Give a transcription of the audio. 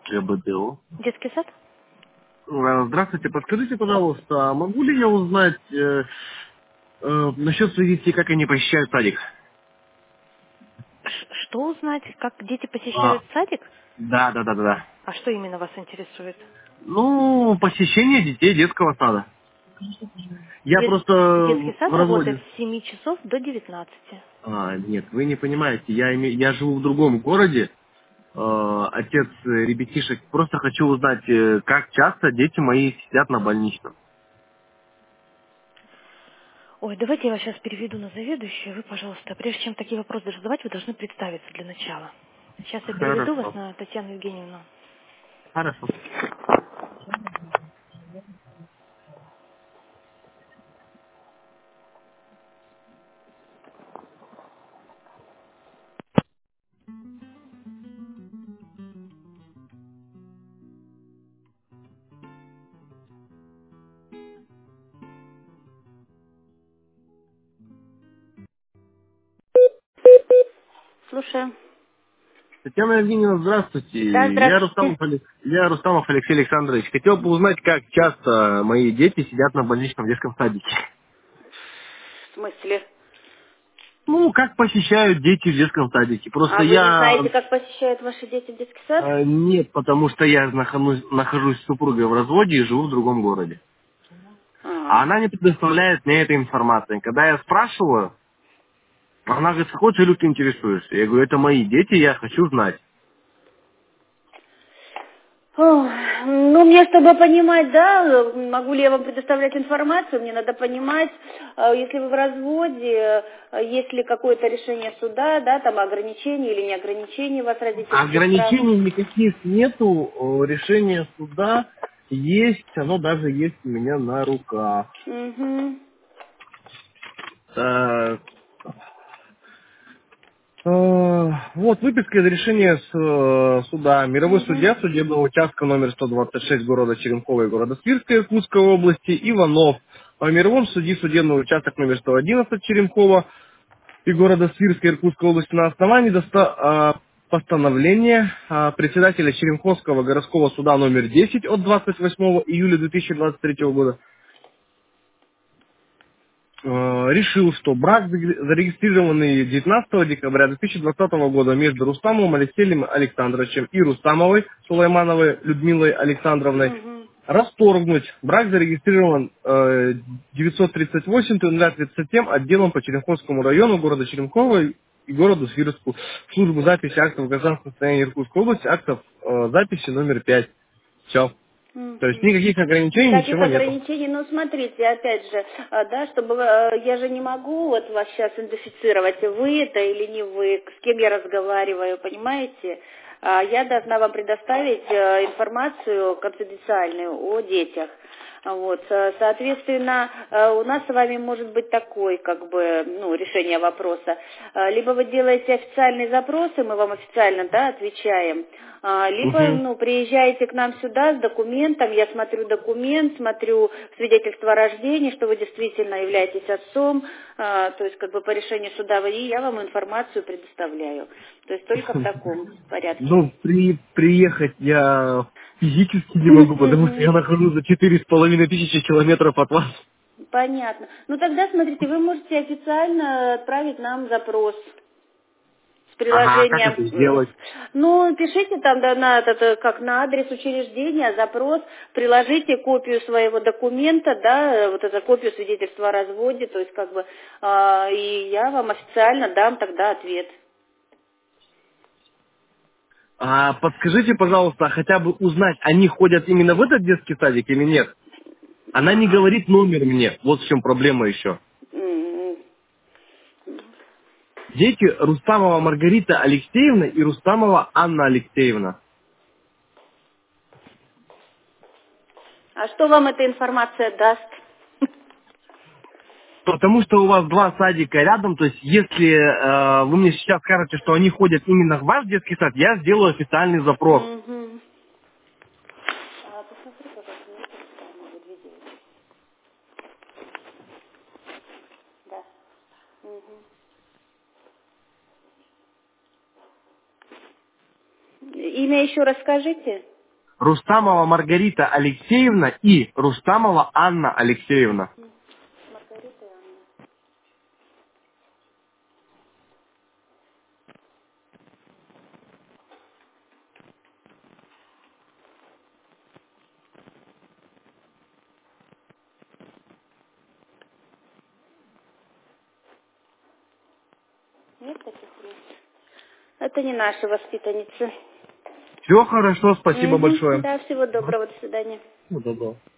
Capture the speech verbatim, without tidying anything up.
ГБДО. Детский сад? Э, Здравствуйте, подскажите, пожалуйста, а могу ли я узнать э, э, насчет своих детей, как они посещают садик? Ш- Что узнать, как дети А, посещают садик? да, да, да, да, да. А что именно вас интересует? Ну, посещение детей детского сада. Я Дет- просто Детский сад в работает разводе. с семи часов до девятнадцати. А, нет, вы не понимаете, я, име- я живу в другом городе, э, отец э, ребятишек, просто хочу узнать, э, как часто дети мои сидят на больничном. Ой, давайте я вас сейчас переведу на заведующую. Вы, пожалуйста, прежде чем такие вопросы даже задавать, вы должны представиться для начала. Сейчас я переведу вас Хорошо, на Татьяну Евгеньевну. хорошо. Слушаю. Татьяна Евгеньевна, Да, здравствуйте. Я здравствуйте. Рустамов, Алек- я Рустамов Алексей Александрович. Хотел бы узнать, как часто мои дети сидят на больничном детском садике. В смысле? Ну, как посещают дети в детском садике. Просто А вы не я... знаете, как посещают ваши дети детский сад? э, нет, потому что я нахожусь, нахожусь с супругой в разводе и живу в другом городе. А. А она не предоставляет мне этой информации. Когда я спрашиваю, она говорит, какой целью ты интересуешься? Я говорю, это мои дети, я хочу знать. Ох, ну, мне, чтобы понимать, да, могу ли я вам предоставлять информацию, мне надо понимать, э, если вы в разводе, э, есть ли какое-то решение суда, да, там ограничения или не ограничения у вас родительских прав. Ограничений никаких нету, э, решение суда есть, оно даже есть у меня на руках. Угу. Так, э, вот выписка из решения с, э, суда. Мировой Угу. судья судебного участка номер сто двадцать шесть города Черемхово и города Свирска Иркутской области Иванов. По мировом суде судебного участок номер сто одиннадцать Черемхово и города Свирска Иркутской области на основании доста- а, постановления а, председателя Черемховского городского суда номер десять от двадцать восьмого июля две тысячи двадцать третьего года э, решил, что брак, заре- зарегистрированный девятнадцатого декабря две тысячи двадцатого года между Рустамовым Алексеем Александровичем и Рустамовой Сулаймановой Людмилой Александровной, Угу. расторгнуть. Брак зарегистрирован э, девятьсот тридцать восемь тридцать семь отделом по Черемховскому району города Черемхово и городу Свирску. В службу записи актов гражданского состояния Иркутской области, актов э, записи номер пять. Все. То есть Угу. никаких ограничений, Никаких ничего нету. ограничений, но смотрите, опять же, а, да, чтобы э, я же не могу вот вас сейчас идентифицировать, вы это или не вы, с кем я разговариваю, понимаете? А, Я должна вам предоставить э, информацию конфиденциальную о детях. Вот, со- соответственно, э, у нас с вами может быть такой, как бы, ну, решение вопроса. Э, Либо вы делаете официальные запросы, мы вам официально, да, отвечаем, а, либо, Мгм. ну, приезжаете к нам сюда с документом, я смотрю документ, смотрю свидетельство о рождении, что вы действительно являетесь отцом, а, то есть, как бы, по решению суда, вы- и я вам информацию предоставляю. То есть, только в таком порядке. Ну, при, приехать я физически не могу, потому что я нахожусь за четыре с половиной тысячи километров от вас. Понятно. Ну, тогда, смотрите, вы можете официально отправить нам запрос с Ага, как приложением. это э, сделать? Ну, пишите там да, на этот, э, как на адрес учреждения, запрос, приложите копию своего документа, да, э, вот эту копию свидетельства о разводе, то есть как бы, а, и я вам официально дам тогда ответ. А подскажите, пожалуйста, хотя бы узнать, они ходят именно в этот детский садик или нет? Она не А, говорит номер мне. Вот в чем проблема еще. м, Дети Рустамова Маргарита Алексеевна и Рустамова Анна Алексеевна. а что вам эта информация даст? Потому что у вас два садика рядом, то есть если э, вы мне сейчас скажете, что они ходят именно в ваш детский сад, я сделаю официальный запрос. Мгм. А, посмотри, пожалуйста, мне это самое вот видео. Да. Мгм. Имя еще раз скажите. Рустамова Маргарита Алексеевна и Рустамова Анна Алексеевна. Маргарита и Анна. Нет таких у нас? Это не наши воспитанницы. Все хорошо, спасибо Угу. большое. Да, всего доброго, до свидания. Всего доброго.